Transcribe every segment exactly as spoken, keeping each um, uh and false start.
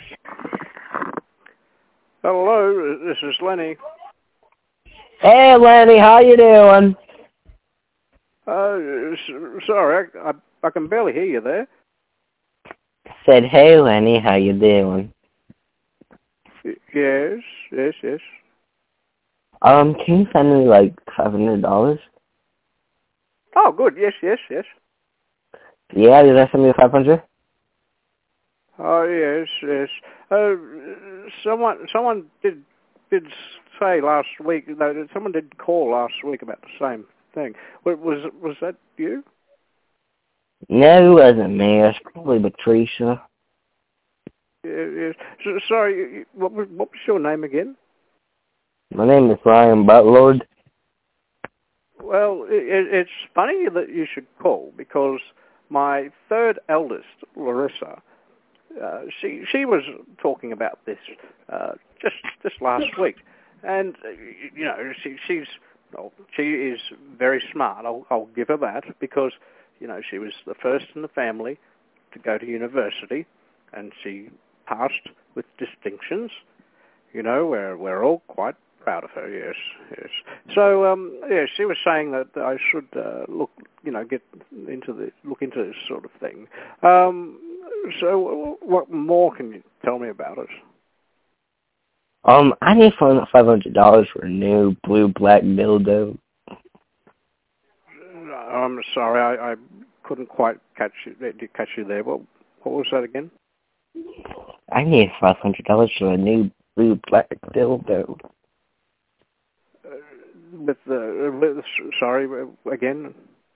Hello, this is Lenny. Hey, Lenny, how you doing? Uh, s- sorry, I, I, I can barely hear you there. Said, hey, Lenny, how you doing? Y- Yes, yes, yes. Um, can you send me like five hundred dollars? Oh, good. Yes, yes, yes. Yeah, did I send you five hundred? Oh, yes, yes. Uh, someone, someone did did say last week. No, someone did call last week about the same thing. Wa- Was was that you? No, it wasn't me. It's probably Patricia. Yes. yes. So, sorry, you- you- what was what was your name again? My name is Ryan Butlord. Well, it, it's funny that you should call because my third eldest, Larissa, uh, she she was talking about this uh, just just last week, and uh, you know she she's well, she is very smart. I'll I'll give her that because you know she was the first in the family to go to university, and she passed with distinctions. You know, we're we're all quite proud of her. Yes, yes. So, um, yeah, she was saying that I should uh, look, you know, get into the look into this sort of thing. Um, so, what more can you tell me about it? Um, I need five hundred dollars for a new blue black dildo. I'm sorry, I, I couldn't quite catch you. Did catch you there? What what was that again? I need five hundred dollars for a new blue black dildo. Uh, with the with, sorry again.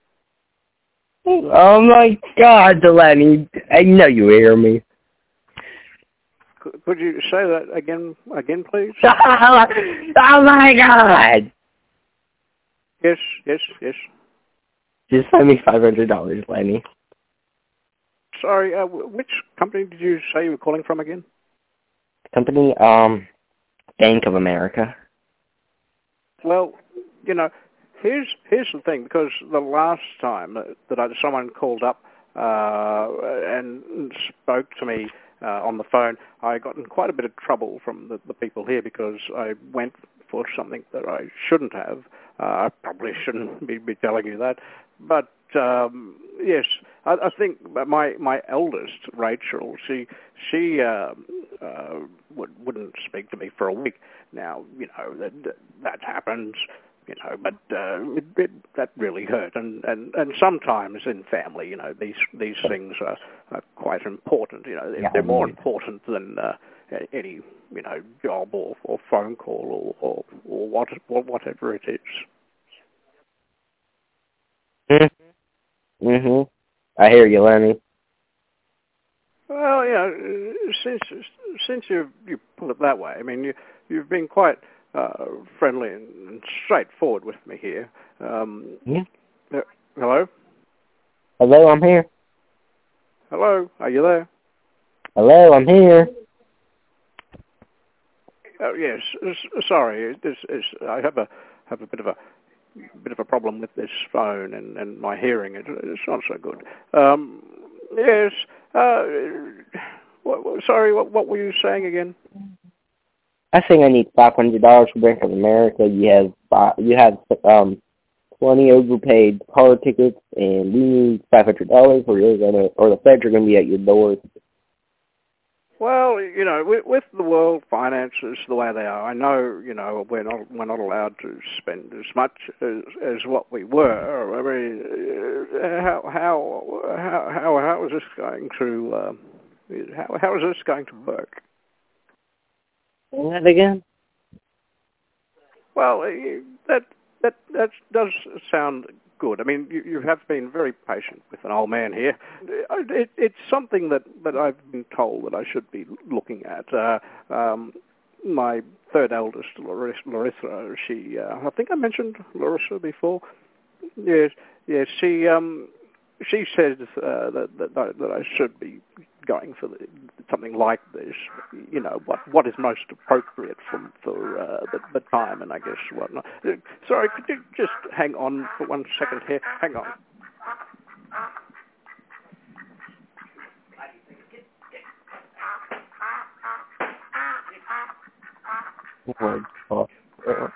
Oh my God, Lenny! I know you hear me. Could, could you say that again again, please? Oh my God! Yes, yes, yes. Just send me five hundred dollars, Lenny. Sorry, uh, which company did you say you were calling from again? Company, um, Bank of America. Well, you know, here's here's the thing. Because the last time that I, someone called up uh, and spoke to me uh, on the phone, I got in quite a bit of trouble from the, the people here because I went for something that I shouldn't have. Uh, I probably shouldn't be, be telling you that, but um, yes, I, I think my my eldest Rachel, she she uh, uh, would, wouldn't speak to me for a week. Now, you know, that that happens, you know, but uh, it, it, that really hurt. And, and, and sometimes in family, you know, these these things are, are quite important. You know, they're, Yeah, they're more dude. important than uh, any, you know, job or, or phone call or, or, or what, or whatever it is. Mm-hmm. I hear you, Lenny. Well, you know, since since you you put it that way, I mean, you you've been quite uh, friendly and, and straightforward with me here. Um, Yeah. uh, hello, Hello, I'm here. hello, are you there? Hello, I'm here. Oh, yes. s- Sorry, this is, I have a have a bit of a bit of a problem with this phone and, and my hearing. It, it's not so good. Um, yes. Uh, what, what- sorry, what, what were you saying again? I think I need five hundred dollars for Bank of America. You have fi- you have um twenty overpaid car tickets, and we need five hundred dollars, or you're gonna, or the feds are gonna be at your door. Well, you know, with, with the world finances the way they are, I know, you know, we're not we're not allowed to spend as much as, as what we were. I mean, uh, how how how how how is this going to uh, how how is this going to work? Say that again? Well, uh, that that that does sound good. I mean, you, you have been very patient with an old man here. Uh, It, it's something that, that I've been told that I should be looking at. Uh, um, my third eldest, Larissa, Larissa she, uh, I think I mentioned Larissa before. Yes, yes. She um, she says uh, that, that that I should be going for the, something like this. You know, what what is most appropriate for for uh, the, the time, and I guess whatnot. Uh, Sorry, could you just hang on for one second here? Hang on. Oh, oh, oh.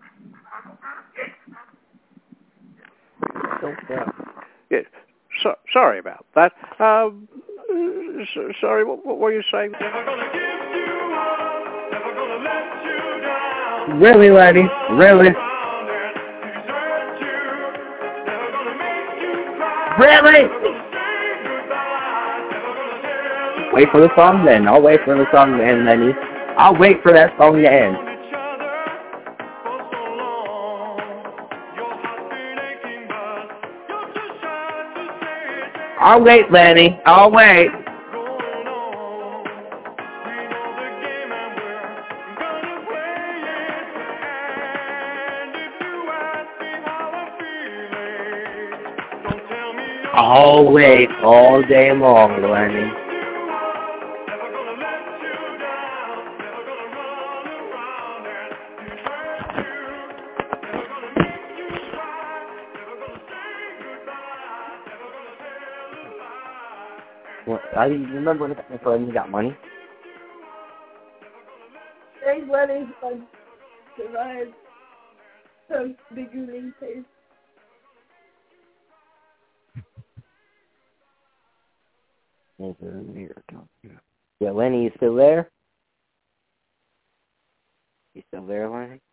Yeah. Yeah. So, sorry about that. Um, so, sorry, what, what were you saying? Never gonna give you up, never gonna let you down. Really, Lenny? Really? Around and desert you, never gonna make you cry. Really? Never gonna say goodbye, never gonna tell you Wait for the song then. I'll wait for the song to end, Lenny. I'll wait for that song to end. on each other for so long. Your heart's been aching, but you're too shy to say it. I'll wait, Lenny. I'll wait. Going on. We know the game and we're gonna play it. And if you ask me how I'm feeling, don't tell me you're I'll wait all day long, Lenny. never gonna let you down, never gonna run around and desert you, never gonna make you cry, never gonna say goodbye, never gonna tell a lie. What, I remember when the friends got money? Thanks, Lenny. I survived some bigooning taste. Yeah, Lenny, you still there? You still there, Lenny?